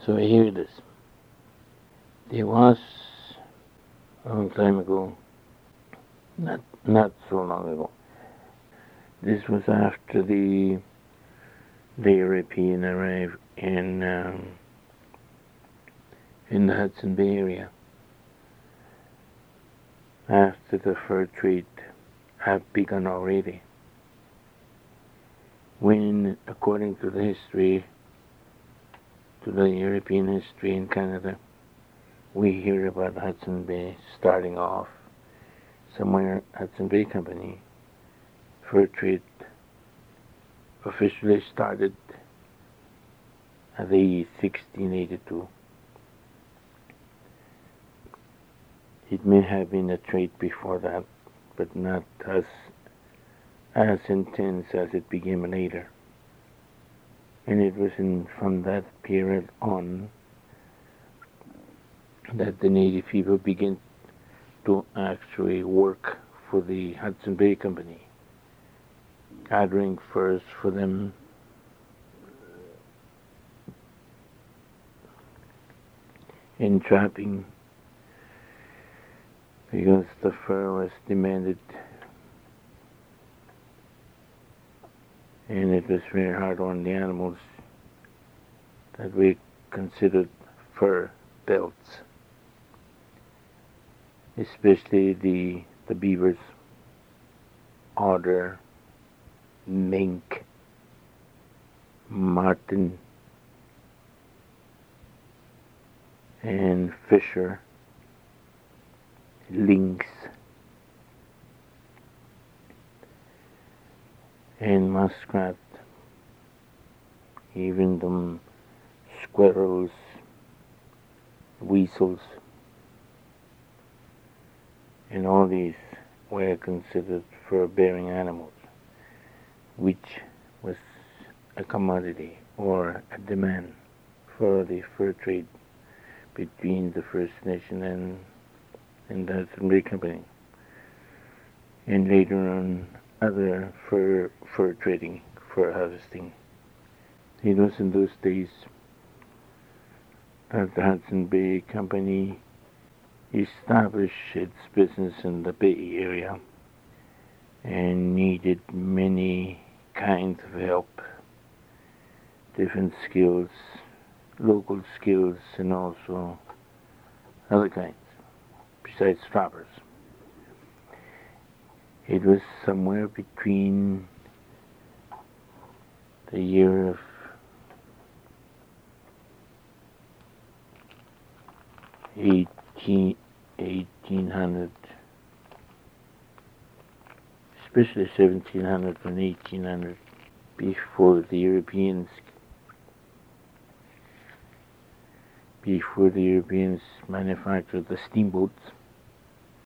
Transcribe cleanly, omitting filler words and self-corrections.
So here it is. There was a long time ago, not so long ago. This was after the European arrived in the Hudson Bay area. After the fur trade had begun already. When, according to the history, to the European history in Canada, we hear about Hudson Bay starting off somewhere. Hudson Bay Company fur trade officially started at the 1682. It may have been a trade before that, but not as intense as it became later. And it was from that period on that the native people began to actually work for the Hudson Bay Company, gathering furs for them, and trapping, because the fur was demanded and it was very hard on the animals that we considered fur belts, especially the beavers, otter, mink, marten, and fisher, lynx, and muskrat, even the squirrels, weasels, and all these were considered fur-bearing animals, which was a commodity or a demand for the fur trade between the First Nation and the Hudson Bay Company, and later on other fur trading, fur harvesting. It was in those days that the Hudson Bay Company established its business in the Bay Area and needed many kinds of help, different skills, local skills, and also other kinds, besides trappers. It was somewhere between the year of 1800, especially 1700 and 1800, before the Europeans manufactured the steamboats.